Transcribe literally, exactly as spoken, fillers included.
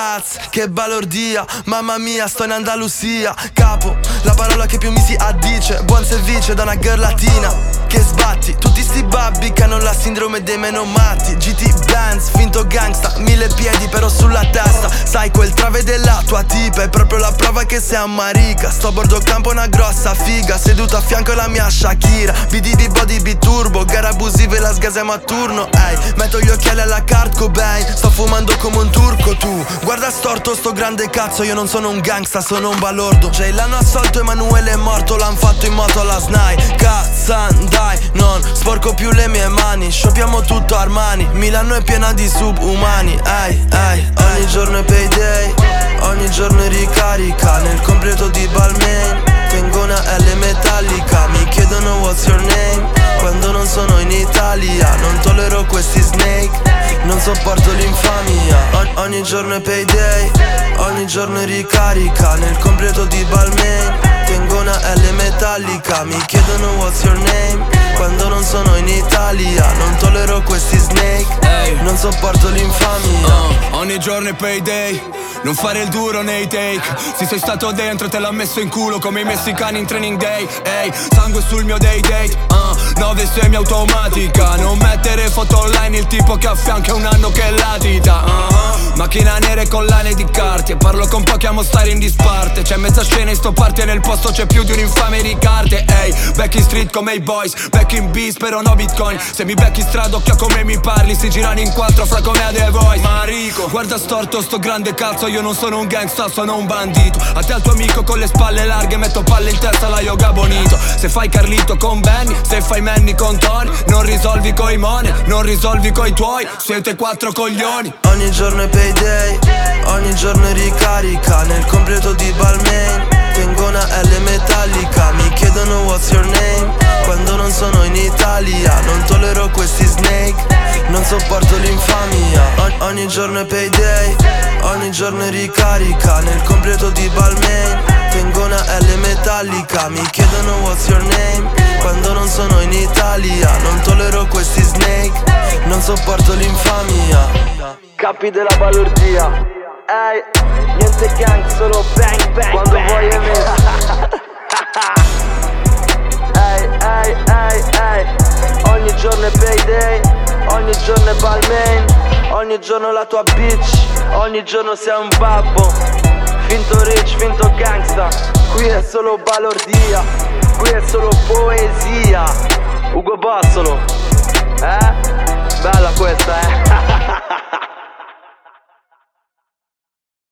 cazzo, che balordia, mamma mia, sto in Andalusia. Capo, la parola che più mi si addice, buon servizio da una girl latina. Che sbatti, tutti sti babbi che hanno la sindrome dei menomatti. G T Benz, finto gangsta, mille piedi però sulla testa. Sai quel trave della tua tipa è proprio la prova che sei a marica. Sto a bordo campo una grossa figa, seduta a fianco la mia Shakira. B D B body B turbo, gara abusive la sgasiamo a turno. Ehi, metto gli occhiali alla Kurt Cobain, sto fumando come un turco tu. Guarda storto sto grande cazzo, io non sono un gangsta, sono un balordo. Jay l'hanno assolto, Emanuele è morto, l'han fatto in moto alla Snai. Cazzan, dai, non sporco più le mie mani. Shoppiamo tutto Armani, Milano è piena di subumani. Ehi, ehi, ogni giorno è payday, ogni giorno è ricarica. Nel completo di Balmain tengo una L metallica. Mi chiedono what's your name quando non sono in Italia. Non tollero questi snake, non sopporto l'infamia. O- ogni giorno è payday, ogni giorno è ricarica. Nel completo di Balmain tengo una L metallica. Mi chiedono what's your name quando non sono in Italia. Non tollero questi snake, hey, non sopporto l'infamia. uh, Ogni giorno è payday, non fare il duro nei take. Se sei stato dentro te l'ha messo in culo come i messicani in training day. Ehi, hey, sangue sul mio day date, uh, nove semi automatica. Non mettere foto online, il tipo che affianca un anno che latita. uh-huh. Macchina nera e collane di carte, parlo con pochi, amo stare in disparte. C'è mezza scena in sto party e nel posto c'è più di un infame di carte. Ehi, hey, back in street come i boys, back in beast però no bitcoin. Se mi becchi in strada occhio come mi parli, si girano in quattro fra come a The Voice. Marico, guarda storto sto grande cazzo, io non sono un gangsta, sono un bandito. A te al tuo amico con le spalle larghe metto palle in testa la yoga bonito. Se fai Carlito con Benny, se fai Manny con Tony, non risolvi coi money, non risolvi coi tuoi, siete quattro coglioni. Ogni giorno è payday, ogni giorno è ricarica. Nel completo di Balmain tengo una L metallica. Mi chiedono what's your name quando non sono in Italia. Non tollero questi snake, non sopporto l'infamia. O- ogni giorno è payday, ogni giorno è ricarica. Nel completo di Balmain tengo una L metallica. Mi chiedono what's your name quando non sono in Italia. Non tollero questi snake, non sopporto l'infamia. Capi della balordia, ehi, niente gang, solo bang bang. Quando bang. Vuoi è messo. Ehi, ehi, ehi, ehi. Ogni giorno è payday, ogni giorno è Balmain, ogni giorno la tua bitch, ogni giorno sei un babbo. Finto rich, finto gangsta, qui è solo balordia, qui è solo poesia. Ugo Bossolo, eh? Bella questa, eh?